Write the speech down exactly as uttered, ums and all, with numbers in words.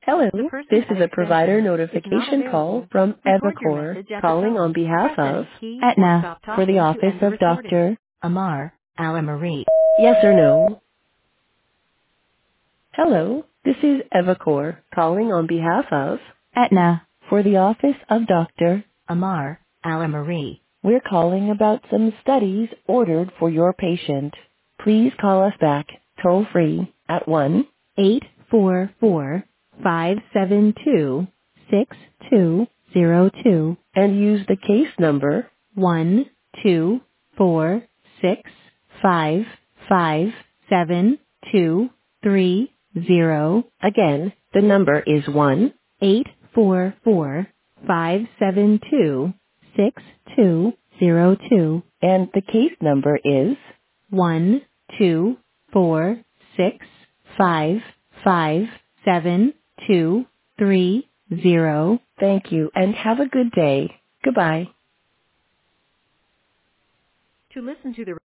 Hello, The person this at is a provider extension is not notification call available. from Record your Evercore, message at the calling on tone. behalf Press of any key or Aetna stop for the talking to office end the of recording. Doctor Amar Alamarie. Yes or no? Hello, this is Evercore, calling on behalf of Aetna for the office of Doctor Amar Alamarie. We're calling about some studies ordered for your patient. Please call us back toll free at one eight four four five seven two six two zero two and use the case number one two four six five five seven two three zero. Again, the number is one eight four four five seven two six two zero two and the case number is one two four six five five seven two three zero. Thank you and have a good day. Goodbye. To listen to the